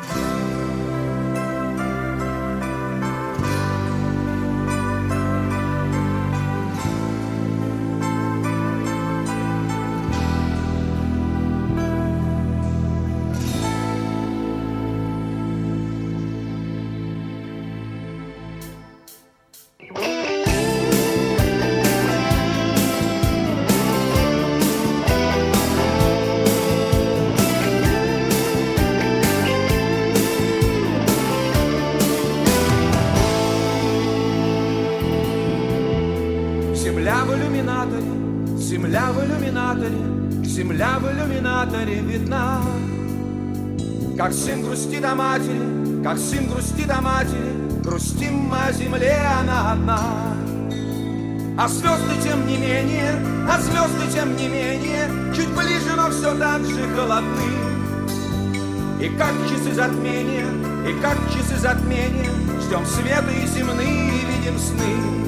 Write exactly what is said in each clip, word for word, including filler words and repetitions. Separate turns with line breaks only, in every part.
Земля в иллюминаторе, земля в иллюминаторе, земля в иллюминаторе видна. Как сын грустит о матери, как сын грустит о матери, грустим мы о земле, она одна. А звезды тем не менее, а звезды тем не менее, чуть ближе, но все так же холодны. И как часы затмения, и как часы затмения, ждем света и земные, и видим сны.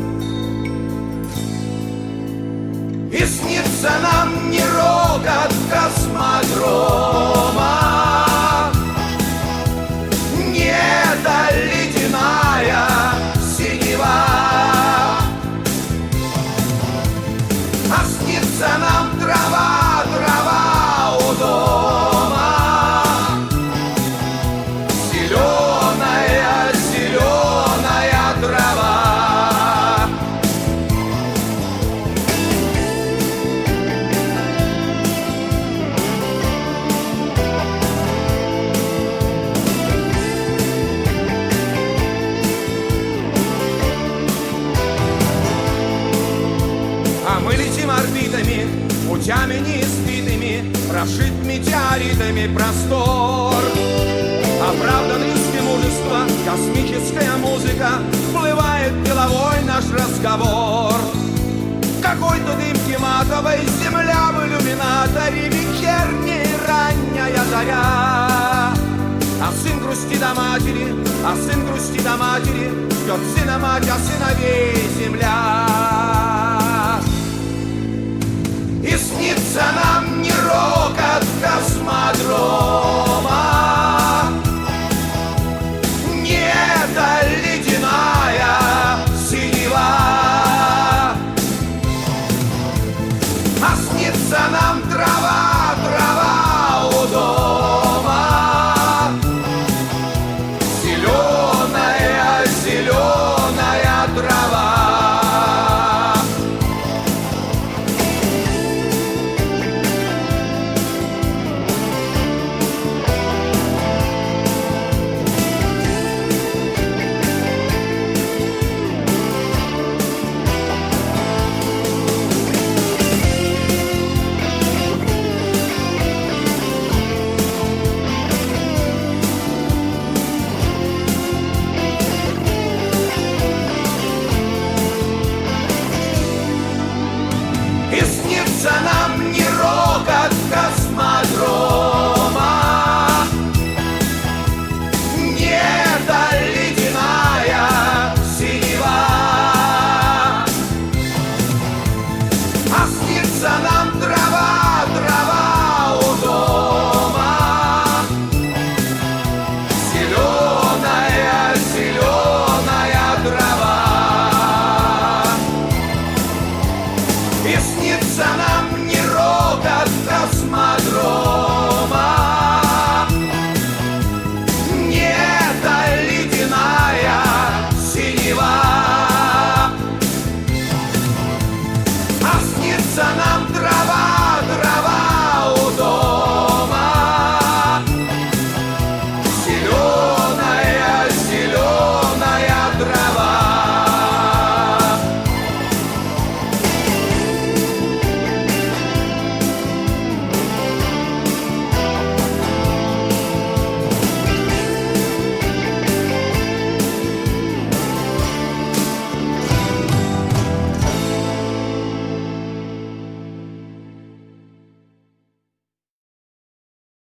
И снится нам не рокот космодрома, не эта ледяная синева, а снится нам трава, трава у дома, зеленая, зеленая трава. Мы летим орбитами, путями неизвитыми, прошит метеоритами простор. Оправдан риски мужества, космическая музыка, всплывает деловой наш разговор. Какой-то дымки матовой, земля в иллюминаторе, вечерняя ранняя заря. А сын грустит о матери, а сын грустит о матери, ждет сына мать, а сыновей земля. И снится нам не рокот космодром,